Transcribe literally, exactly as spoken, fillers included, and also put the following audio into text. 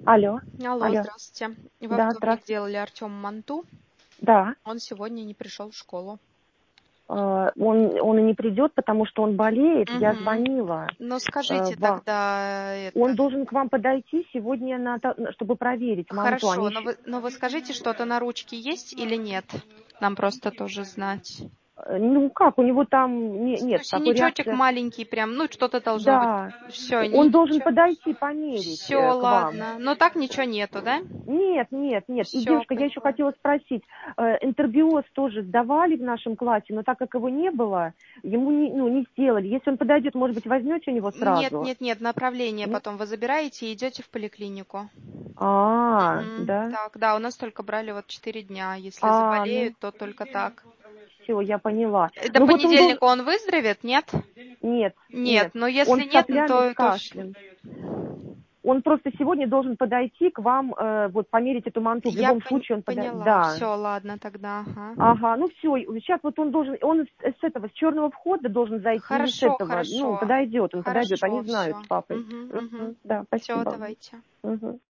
Алло, Алло, алло. здравствуйте. Во Да, вторник здравствуйте. делали Артему манту. Да. Он сегодня не пришел в школу. Э, Он, он и не придет, потому что он болеет. Я Угу. звонила Ну, э, скажите вам. тогда Он это. должен к вам подойти сегодня, на, то- на- чтобы проверить манту. Они Хорошо, но еще... вы, но вы скажите, что-то на ручке есть или нет? Нам просто тоже знать. э, Ну как, у него там не- Ну, нет такой синячочек реакции. маленький прям, ну, что-то должно быть. Да. Все, Он должен ничего. подойти, померить Все, э, к вам. ладно. Но так ничего нету, да? Нет, нет, нет. И, Все, девушка, я еще поняла. хотела спросить, э, интербиоз тоже сдавали в нашем классе, но так как его не было, ему не, ну, не сделали. Если он подойдет, может быть, возьмете у него Нет, сразу? нет, нет, направление Нет? потом вы забираете и идете в поликлинику. А, Мгм. да? Так, да, у нас только брали вот четыре дня. Если А, заболеют, ну, то только так. все, я поняла. Э, До Ну вот он должен... понедельника он выздоровеет, нет? Нет, Нет, нет. но Он если с нет, ну, соплями, с то, то всё. кашлем. Он просто сегодня должен подойти к вам, э, вот померить эту манту. В Я любом пон- случае он подойдет. поняла. Да. Все, ладно тогда. Ага. Ага, ну все, сейчас вот он должен, он с, с этого, с черного входа должен зайти или с Хорошо, этого, ну, хорошо. подойдет, он подойдет, они Хорошо, знают все. с папой. Угу, угу. Мгм, да, Все, спасибо. давайте. Мгм.